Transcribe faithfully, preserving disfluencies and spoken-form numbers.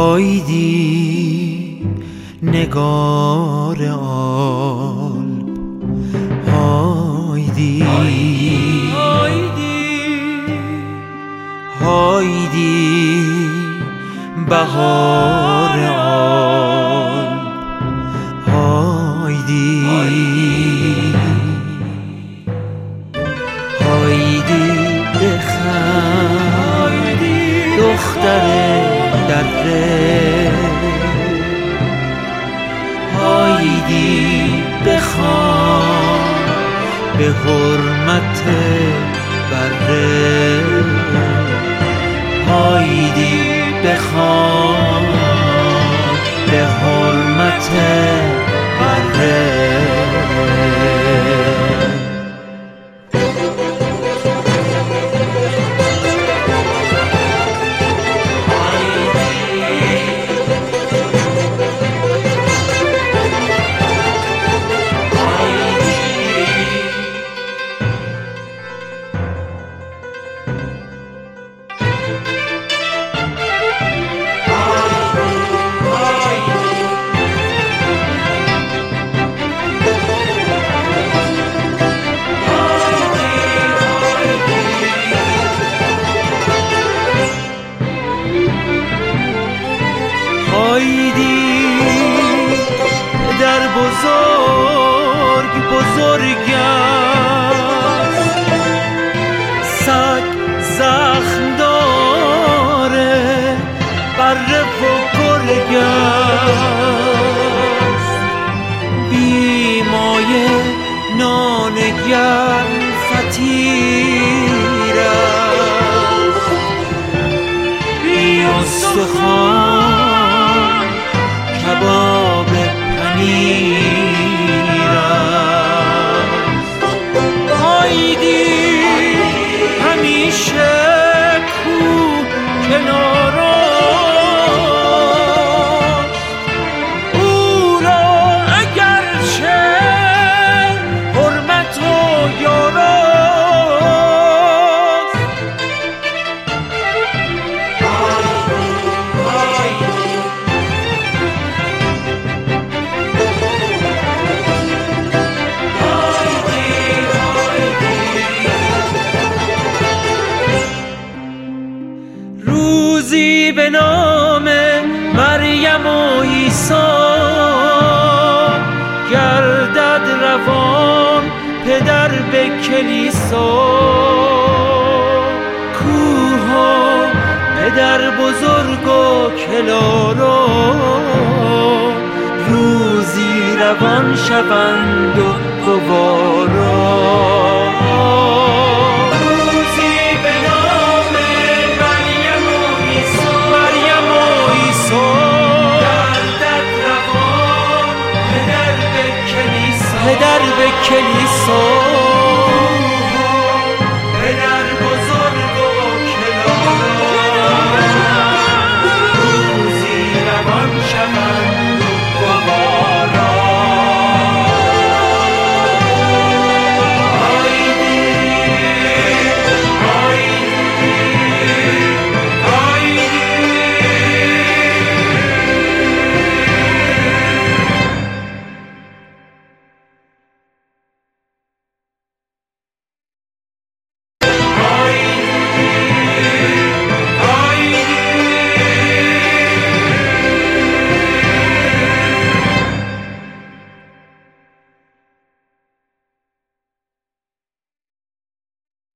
هایدی نگار آلپ، هایدی هایدی بهار آلپ، هایدی هایدی بخند دختر دره، هایدی بخوان به حرمت بره، هایدی بخوان به حرمت بره. هایدی پدر بزرگ بزرگ است، سگ زخم داره بره و گرگ است، بیمایه نانگر فطیر است، بی استخوان کباب پنیر است. هایدی همیشه کو کناراست، او را اگرچه حرمت و یاراست. روزی به نام مریم و عیسی گردد روان پدر به کلیسا، کوها پدر بزرگ و کلارا روزی روان شوند و گوارا. پدر به کلیسا